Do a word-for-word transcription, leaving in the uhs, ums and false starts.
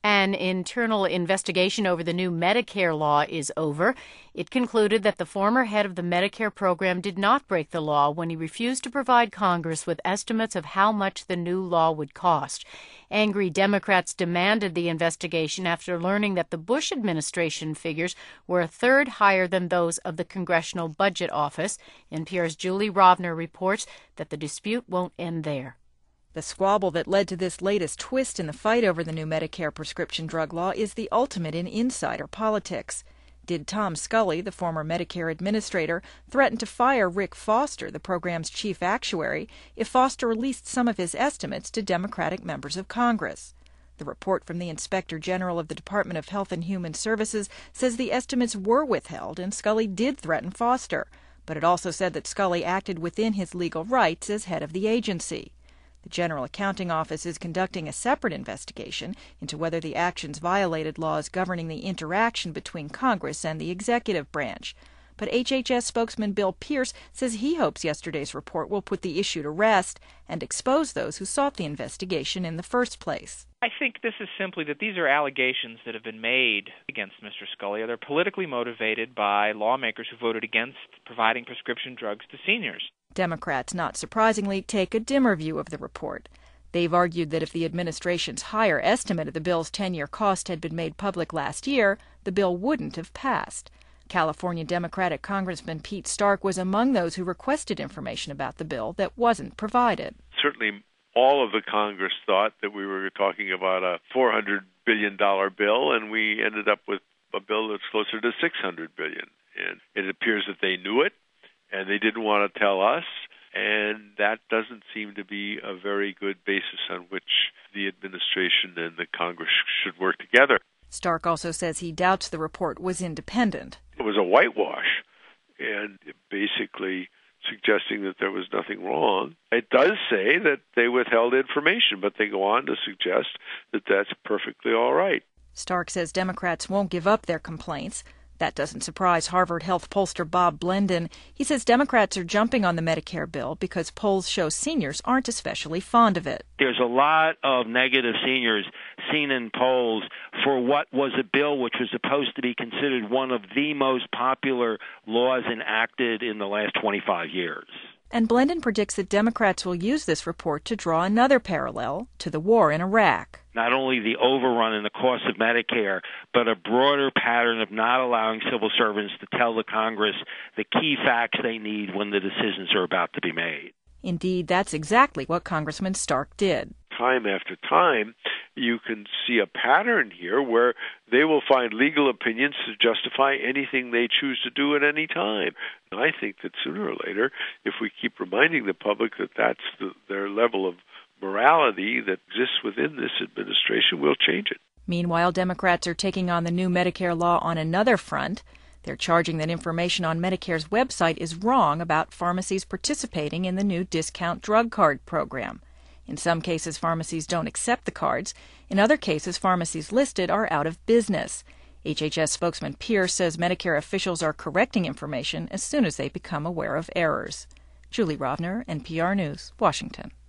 An internal investigation over the new Medicare law is over. It concluded that the former head of the Medicare program did not break the law when he refused to provide Congress with estimates of how much the new law would cost. Angry Democrats demanded the investigation after learning that the Bush administration figures were a third higher than those of the Congressional Budget Office. N P R's Julie Rovner reports that the dispute won't end there. The squabble that led to this latest twist in the fight over the new Medicare prescription drug law is the ultimate in insider politics. Did Tom Scully, the former Medicare administrator, threaten to fire Rick Foster, the program's chief actuary, if Foster released some of his estimates to Democratic members of Congress? The report from the Inspector General of the Department of Health and Human Services says the estimates were withheld and Scully did threaten Foster, but it also said that Scully acted within his legal rights as head of the agency. The General Accounting Office is conducting a separate investigation into whether the actions violated laws governing the interaction between Congress and the executive branch. But H H S spokesman Bill Pierce says he hopes yesterday's report will put the issue to rest and expose those who sought the investigation in the first place. I think this is simply that these are allegations that have been made against Mister Scully. They're politically motivated by lawmakers who voted against providing prescription drugs to seniors. Democrats, not surprisingly, take a dimmer view of the report. They've argued that if the administration's higher estimate of the bill's ten-year cost had been made public last year, the bill wouldn't have passed. California Democratic Congressman Pete Stark was among those who requested information about the bill that wasn't provided. Certainly all of the Congress thought that we were talking about a four hundred billion dollars bill, and we ended up with a bill that's closer to six hundred billion dollars. And it appears that they knew it, and they didn't want to tell us, and that doesn't seem to be a very good basis on which the administration and the Congress should work together. Stark also says he doubts the report was independent. It was a whitewash, and basically suggesting that there was nothing wrong. It does say that they withheld information, but they go on to suggest that that's perfectly all right. Stark says Democrats won't give up their complaints. That doesn't surprise Harvard Health pollster Bob Blendon. He says Democrats are jumping on the Medicare bill because polls show seniors aren't especially fond of it. There's a lot of negative seniors seen in polls for what was a bill which was supposed to be considered one of the most popular laws enacted in the last twenty-five years. And Blendon predicts that Democrats will use this report to draw another parallel to the war in Iraq. Not only the overrun in the cost of Medicare, but a broader pattern of not allowing civil servants to tell the Congress the key facts they need when the decisions are about to be made. Indeed, that's exactly what Congressman Stark did. Time after time, you can see a pattern here where they will find legal opinions to justify anything they choose to do at any time. And I think that sooner or later, if we keep reminding the public that that's the, their level of morality that exists within this administration, we'll change it. Meanwhile, Democrats are taking on the new Medicare law on another front. They're charging that information on Medicare's website is wrong about pharmacies participating in the new discount drug card program. In some cases, pharmacies don't accept the cards. In other cases, pharmacies listed are out of business. H H S spokesman Pierce says Medicare officials are correcting information as soon as they become aware of errors. Julie Rovner, N P R News, Washington.